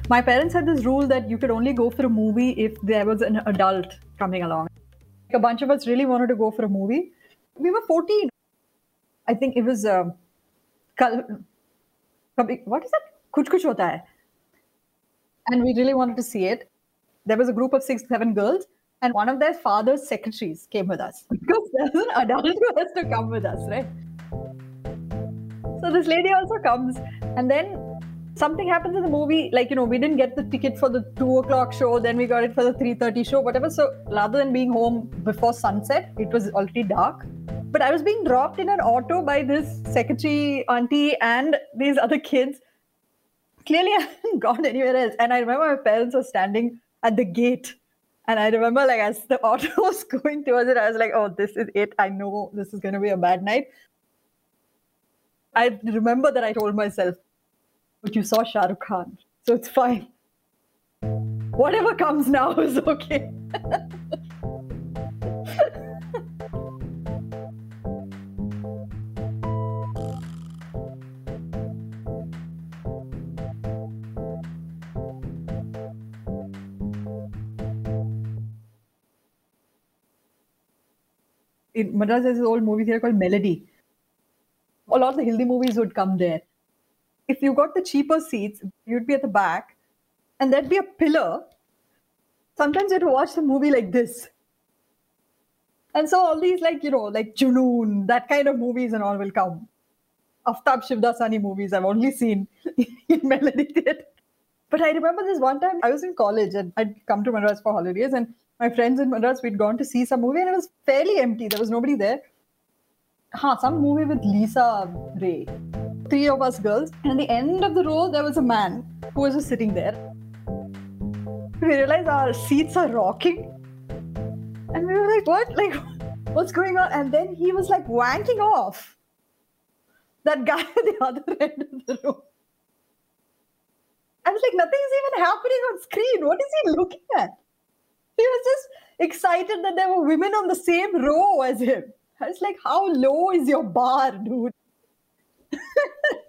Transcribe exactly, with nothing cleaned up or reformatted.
My parents had this rule that you could only go for a movie if there was an adult coming along. A bunch of us really wanted to go for a movie. We were fourteen. I think it was uh, Kal- Kabhi- what is that? Kuch Kuch Hota Hai. And we really wanted to see it. There was a group of six, seven girls, and one of their father's secretaries came with us because there's an adult who has to come with us, right? So this lady also comes, and then something happens in the movie. Like, you know, we didn't get the ticket for the two o'clock show, then we got it for the three thirty show, whatever. So rather than being home before sunset, it was already dark. But I was being dropped in an auto by this secretary auntie and these other kids. Clearly, I hadn't gone anywhere else. And I remember my parents were standing at the gate. And I remember, like, as the auto was going towards it, I was like, oh, this is it. I know this is going to be a bad night. I remember that I told myself, but you saw Shah Rukh Khan, so it's fine. Whatever comes now is okay. In Madras, there's this old movie theater called Melody. A lot of the Hindi movies would come there. If you got the cheaper seats, you'd be at the back, and there'd be a pillar. Sometimes you'd watch the movie like this. And so all these, like, you know, like Junoon, that kind of movies and all will come. Aftab Shivdasani movies I've only seen in Melody Theatre. But I remember this one time I was in college and I'd come to Madras for holidays, and my friends in Madras, we'd gone to see some movie and it was fairly empty. There was nobody there. Huh, some movie with Lisa Ray. Three of us girls. And at the end of the row, there was a man who was just sitting there. We realized our seats are rocking. And we were like, what? Like, what's going on? And then he was like wanking off. That guy at the other end of the room. I was like, nothing's even happening on screen. What is he looking at? He was just excited that there were women on the same row as him. I was like, how low is your bar, dude?